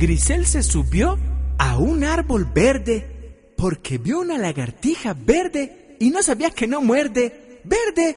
Grisel se subió a un árbol verde porque vio una lagartija verde y no sabía que no muerde. ¡Verde!